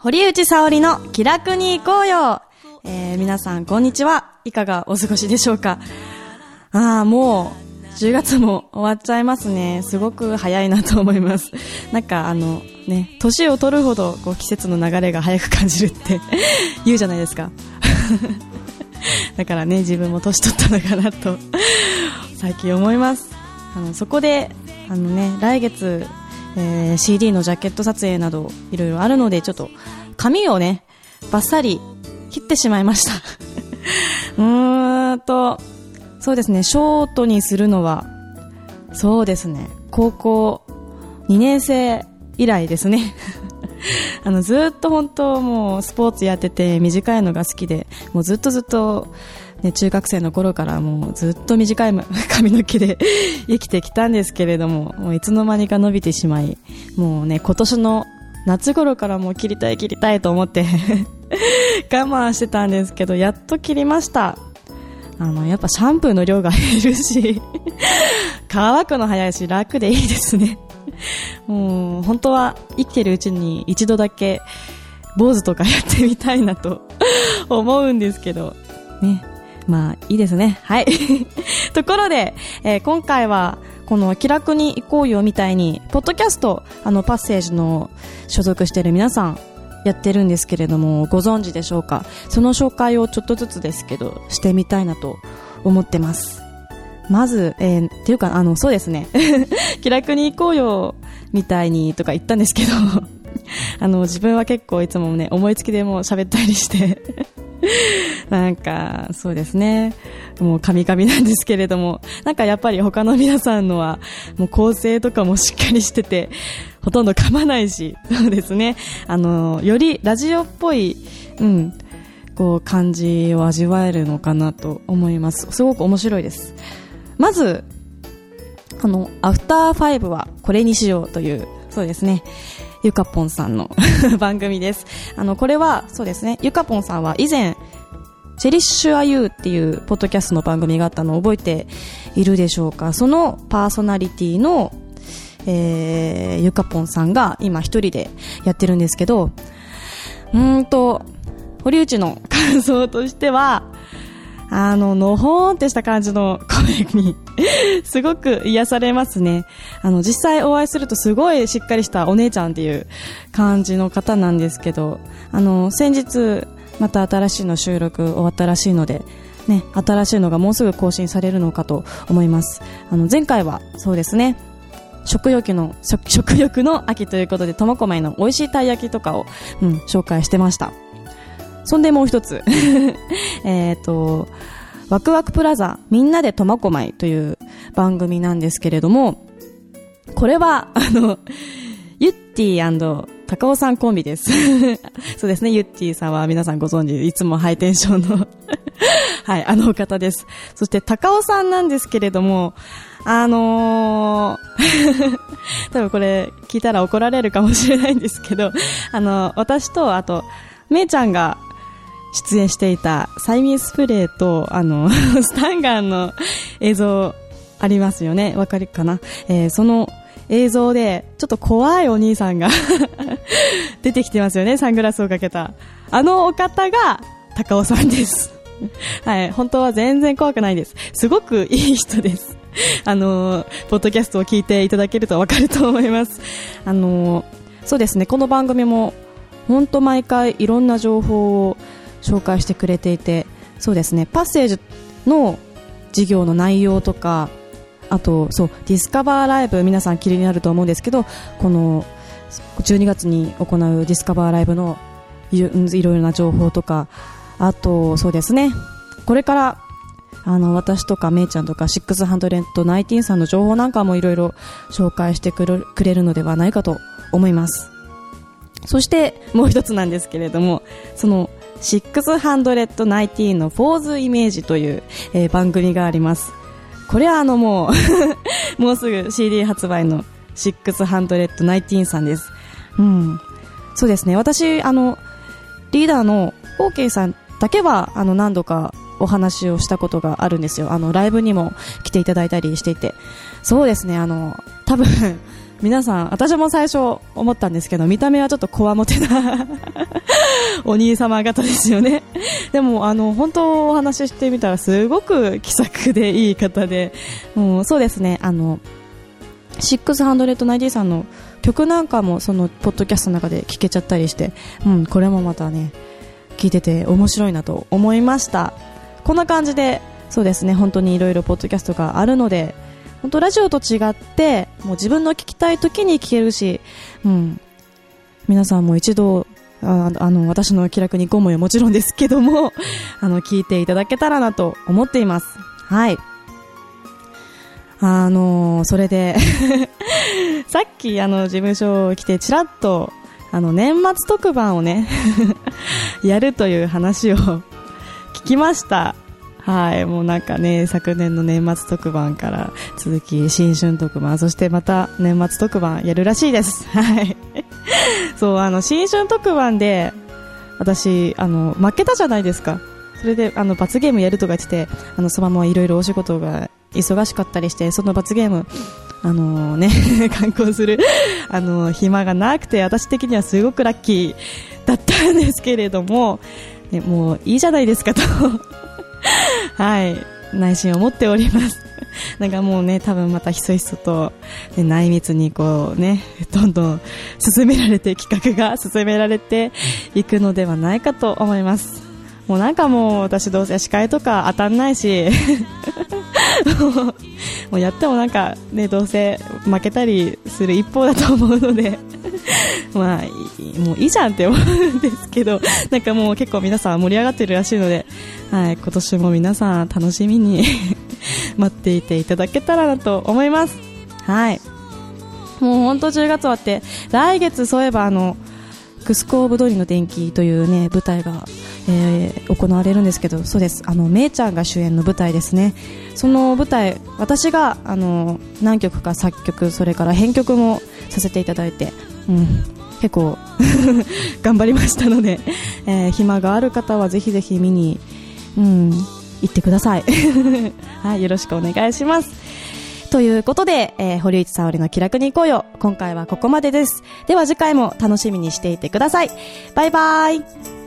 堀内沙織の気楽に行こうよ。皆さんこんにちは。いかがお過ごしでしょうか。もう10月も終わっちゃいますね。すごく早いなと思います。なんか年を取るほどこう季節の流れが早く感じるって言うじゃないですか。だからね、自分も年取ったのかなと最近思います。そこで来月CD のジャケット撮影などいろいろあるので、ちょっと髪をねバッサリ切ってしまいました。そうですね、ショートにするのはそうですね、高校2年生以来ですね。ずっと本当もうスポーツやってて短いのが好きで、もうずっとね、中学生の頃からもうずっと短い髪の毛で生きてきたんですけれども、もういつの間にか伸びてしまい、もうね、今年の夏頃からもう切りたいと思って我慢してたんですけど、やっと切りました。やっぱシャンプーの量が減るし乾くの早いし楽でいいですね。もう本当は生きてるうちに一度だけ坊主とかやってみたいなと思うんですけどね、まあいいですね。はい。ところで、今回はこの気楽に行こうよみたいにポッドキャストパッセージの所属している皆さんやってるんですけれども、ご存知でしょうか。その紹介をちょっとずつですけどしてみたいなと思ってます。まず、っていうかそうですね気楽に行こうよみたいにとか言ったんですけど自分は結構いつもね思いつきでもう喋ったりしてなんかそうですね、もう神々なんですけれども、なんかやっぱり他の皆さんのはもう構成とかもしっかりしててほとんど噛まないし、そうですね、よりラジオっぽいこう感じを味わえるのかなと思います。すごく面白いです。まずアフターファイブはこれにしようという、そうですね、ゆかぽんさんの番組です。これはそうですね、ゆかぽんさんは以前チェリッシュアユーっていうポッドキャストの番組があったのを覚えているでしょうか。そのパーソナリティの、ゆかぽんさんが今一人でやってるんですけど、堀内の感想としてはのほーんってした感じの声にすごく癒されますね。実際お会いするとすごいしっかりしたお姉ちゃんっていう感じの方なんですけど、先日また新しいの収録終わったらしいのでね、新しいのがもうすぐ更新されるのかと思います。前回はそうですね、食欲の秋ということで苫小牧の美味しいたい焼きとかを、紹介してました。そんでもう一つワクワクプラザみんなで苫小牧という番組なんですけれども、これはゆってぃ&高尾さんコンビです。そうですね、ゆってぃさんは皆さんご存知、いつもハイテンションのはい、お方です。そして高尾さんなんですけれども、多分これ聞いたら怒られるかもしれないんですけど、私とあとめいちゃんが出演していた催眠スプレーとスタンガンの映像ありますよね、わかるかな。その映像でちょっと怖いお兄さんが出てきてますよね、サングラスをかけたお方が高尾さんです。はい、本当は全然怖くないです。すごくいい人です。ポッドキャストを聞いていただけるとわかると思います。そうですね、この番組も本当毎回いろんな情報を紹介してくれていて、そうですね、パッセージの授業の内容とか、あとそうディスカバーライブ、皆さん気になると思うんですけど、この12月に行うディスカバーライブのいろいろな情報とか、あとそうですね、これから私とかめいちゃんとか619さんの情報なんかもいろいろ紹介してくれるのではないかと思います。そしてもう一つなんですけれども、その619のフォーズイメージという、番組があります。これはもうもうすぐ CD 発売の619さんです。そうですね、私リーダーの OK さんだけは何度かお話をしたことがあるんですよ。ライブにも来ていただいたりしていて、そうですね、多分皆さん、私も最初思ったんですけど、見た目はちょっとこわもてなお兄様方ですよね。でも本当お話ししてみたらすごく気さくでいい方で、もうそうですね、690さんの曲なんかもそのポッドキャストの中で聴けちゃったりして、これもまたね聴いてて面白いなと思いました。こんな感じで、そうですね、本当にいろいろポッドキャストがあるので、本当ラジオと違ってもう自分の聞きたい時に聞けるし、皆さんも一度私の気楽にごもよもちろんですけども聞いていただけたらなと思っています。はい。それでさっき事務所来てちらっと年末特番をねやるという話を聞きました。はい、もうなんかね、昨年の年末特番から続き新春特番、そしてまた年末特番やるらしいです。はい。そう新春特番で私負けたじゃないですか。それで罰ゲームやるとか言ってて、そのままいろいろお仕事が忙しかったりして、その罰ゲーム観光する暇がなくて、私的にはすごくラッキーだったんですけれども、ね、もういいじゃないですかとはい、内心思っております。なんかもうね、多分またひそひそと、ね、内密にこうね、どんどん進められて、企画が進められていくのではないかと思います。もうなんかもう私どうせ司会とか当たんないしもうやってもなんかね、どうせ負けたりする一方だと思うのでまあもういいじゃんって思うんですけど、なんかもう結構皆さん盛り上がってるらしいので、はい、今年も皆さん楽しみに待っていていただけたらなと思います。はい、もう本当10月終わって、来月そういえばクスコーブ通りの電気というね舞台が、行われるんですけど、そうです、めいちゃんが主演の舞台ですね。その舞台、私が何曲か作曲、それから編曲もさせていただいて、結構頑張りましたので、暇がある方はぜひぜひ見に、行ってくださいはい、よろしくお願いします。ということで、堀内沙織の気楽に行こうよ、今回はここまでです。では次回も楽しみにしていてください。バイバイ。